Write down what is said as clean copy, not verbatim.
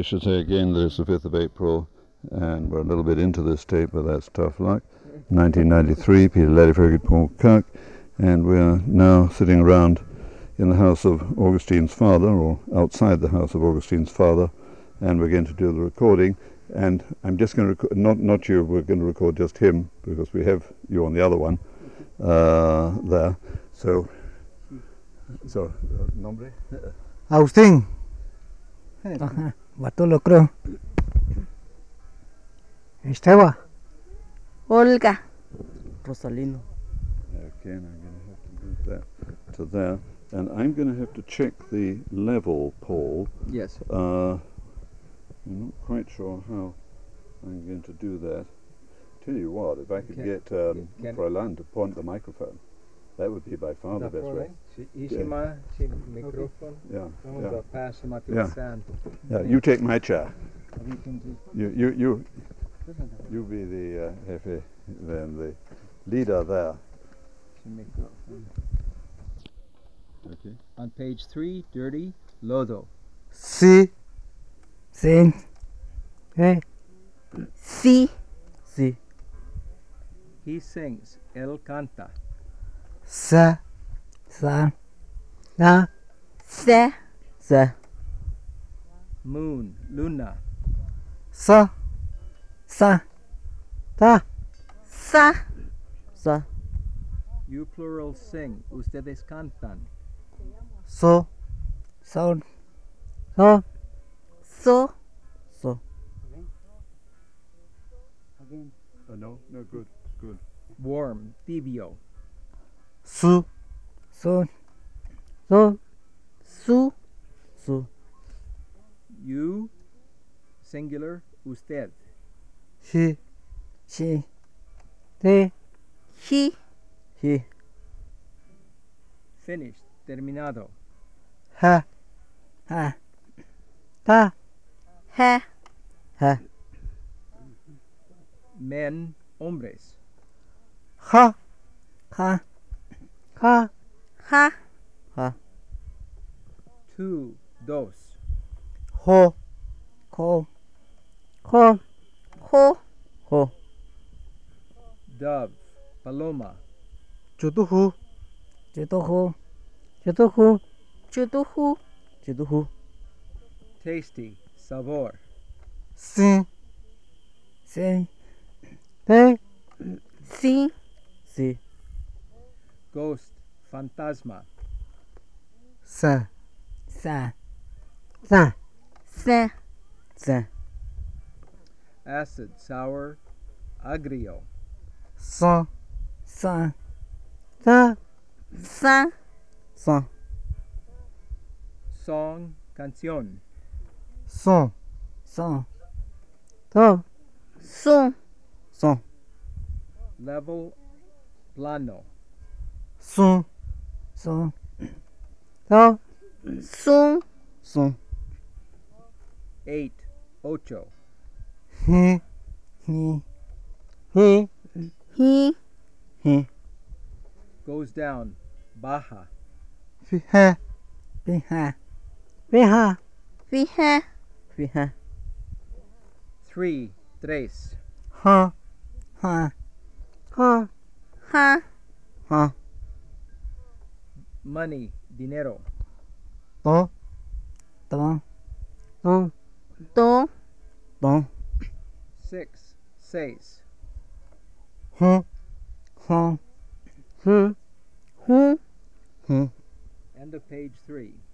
we should say again that it's the 5th of April, and we're a little bit into this tape, but that's tough luck. 1993, Peter Ladefoged, Paul Kirk, and we're now sitting around in the house of Augustine's father, or outside the house of Augustine's father, and we're going to do the recording. And I'm just going to record, not you, we're going to record just him, because we have you on the other one there. So, nombre? Agustín. Bartolo creo. Esteban. Olga. Rosalino. Okay, and I'm going to have to move that to there. And I'm going to have to check the level, Paul. Yes. I'm not quite sure how I'm going to do that. Tell you what, if I could get Fräulein to point the microphone, that would be by far the best way. Microphone. Yeah. Vamos a passa till Yeah. santo. Yeah, you take my chair. You be the jefe, then the leader there. Okay. On page 3, dirty, lodo. Sí. Sí. Sí. Sí. He sings, él canta. Sa. Sa. Da. Se. Sa. Moon, luna. Sa. Sa. Da. Sa. Sa. You plural sing, ustedes cantan. So. So. So. So. So. No, good. Warm, tibio. Su. So. So. Su. Su. You, singular, usted. She. She. They. He. He. Finished, terminado. Ha. Ha. Ta. He. Ha. Men, hombres. Ha. Ha. Ha. Ha. Ha. Two, dos. Ho. Ho. Ho. Ho. Ho. Dove, paloma. Chutuhu. Chutuhu. Chutuhu. Chutuhu. Chutuhu. Tasty, sabor. Sin. Sin. Te. Si. Si. Ghost, fantasma. Sa. Sa. Sa. Se. Sa. Acid, sour, agrio. Sa. Sa. Sa. Sa. Sa. Song, canción. Son. Son. To. Son. Son. Level, plano. Son. Son. To. Son. Son. 8, ocho. He. He. He. He. He. Goes down, baja. Fiha. Fiha. Fiha. Fije. Fiha. 3, tres. Ha. Ha. Ha. Ha. Ha. Money, dinero. To. To. To. To. To. 6, seis. Hu. Hu. Hu. Hu. Hu. End of page 3.